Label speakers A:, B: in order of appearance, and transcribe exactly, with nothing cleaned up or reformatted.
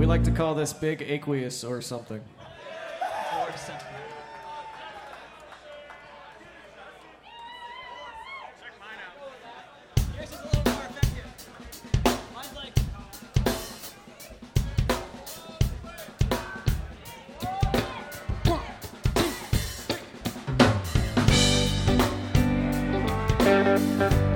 A: we like to call this big aqueous or something.
B: Or something.
C: Check mine out.
B: Yours is a little more effective. Mine's like...
C: One, two, three.